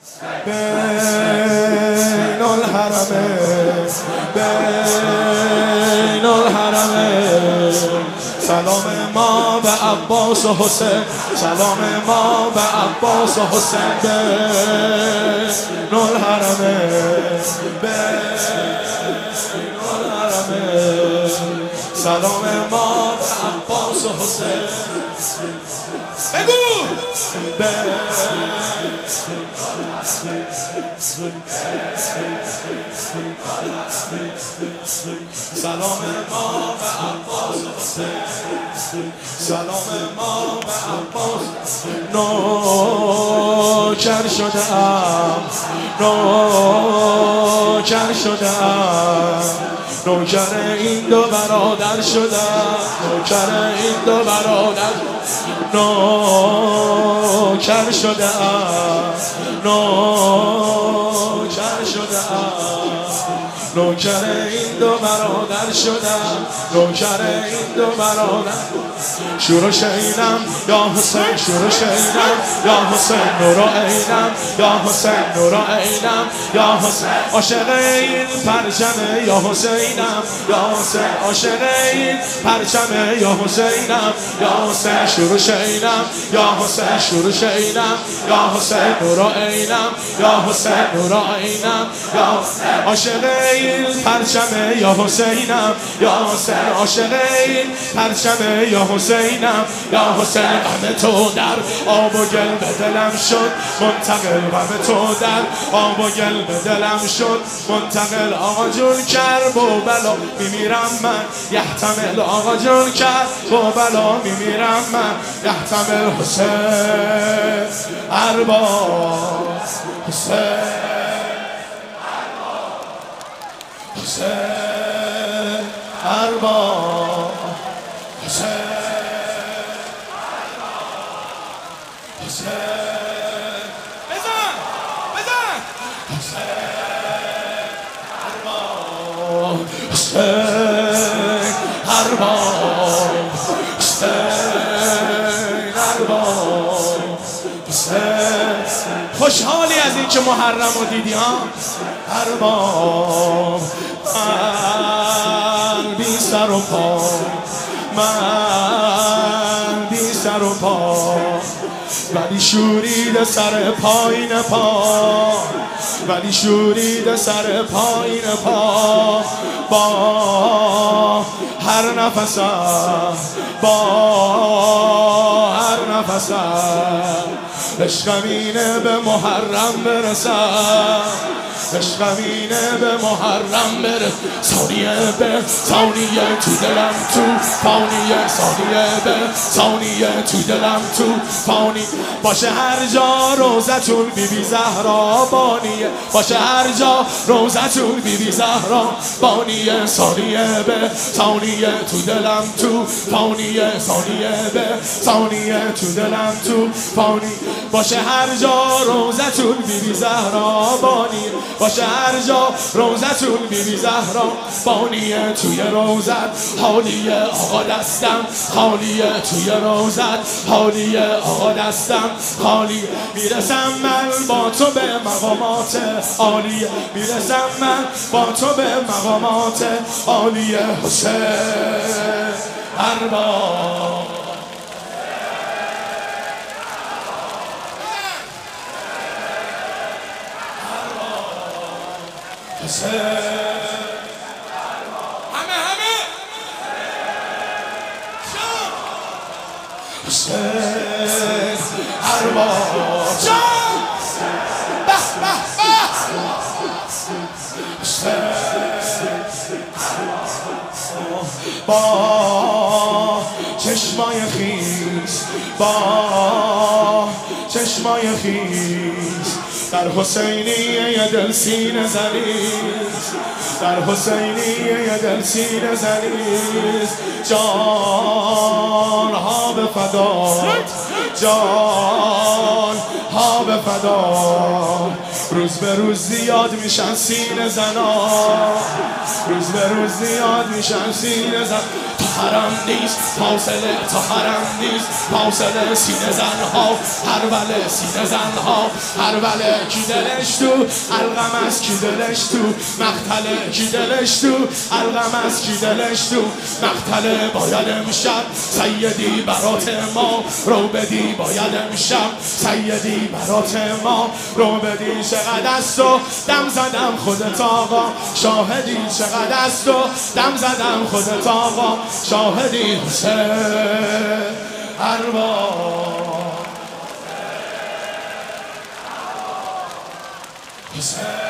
بین الحرمین بین الحرمین سلام ما به عباس و حسین، سلام ما به عباس و حسین بین الحرمین بین الحرمین سلام ما به عباس و حسین. بگو سلام ما به عباس و حسین، سلام ما به عباس. نوکر شده‌ام نوکر شده‌ام نوکر این دو برادر شدم، نوکر این دو برادر نوکر شده‌ام نوکر شده‌ام نوکر این دو برادر شدم، نوکر این دو برادر. شروع شینم یا حسین، شروع شینم یا حسین، نور عینم یا حسین، نور عینم یا حسین. عاشق این پرچمه یا حسینم یا حسین، عاشق این پرچمه یا حسینم یا حسین. شروع شینم یا حسین، شروع شینم یا حسین، نور عینم یا حسین، نور عینم یا حسین. عاشق این پرچمه یا حسینم یا حسین، عاشق این پرچمه یا حسینم یا حسین. غم تو در آب و گل به دلم شد منتقل، غم تو در آب و گل به دلم شد منتقل. آقا جون کرب و بلا میمیرم من یحتمل، آقا جون کرب و بلا میمیرم من یحتمل. حسین ارباب حسین حسین ارباب حسین حسین بزن بزن حسین ارباب حسین ارباب حسین ارباب حسین. خوشحالی از این که محرم رو دیدی ها ارباب. من بی سر و پا، من بی سر و پا، ولی شورید سر پایین پا، ولی شورید سر پایین پا. با هر نفسم، با هر نفسم عشقم اینه به محرم برسم، عشقم اینه به محرم برسم. ثانیه به ثانیه تو دلم تو فانیه، ثانیه به ثانیه تو دلم تو فانی. باشه هر جا روزتون بی بی زهرا بانیه، باشه هر جا روزتون بی بی زهرا بانیه. ثانیه به ثانیه تو دلم تو فانیه، ثانیه به ثانیه تو دلم تو فانی. باشه هر جا روزتون بی بی زهرا بانیه، باشه هر جا روزتون بی بی زهرا بانیه. توی روزت حالیه آقا دستم خالیه، توی روزت حالیه آقا دستم خالی. میرسم من با تو به مقامات عالیه، میرسم من با تو به مقامات عالیه. حسین ارباب حسین همه حسین ارباب جان به به به حسین با چشمای خیس، با چشمای خیس در حسینیه دل سینه زنیز، در حسینیه دل سینه زنیز. جان ها به فدات، جان ها به فدات. روز به روز زیاد میشن سینه زنا، روز به روز زیاد میشن سینه زنا. حرم نیست، فاصله تا حرم نیست، فاصله سینه زنها، هر بله سینه زنها، هر بله کی دلش تو، الغم از کی دلش تو، مقتله کی دلش تو، الغم از کی دلش تو، مقتله باید امشب سیدی برات ما رو بدی، باید امشب سیدی برات ما رو بدی. چقدر از تو دم زدم خودت آقا شاهدی، چقدر از تو دم زدم خودت آقا شاهدی. حسین ارباب حسین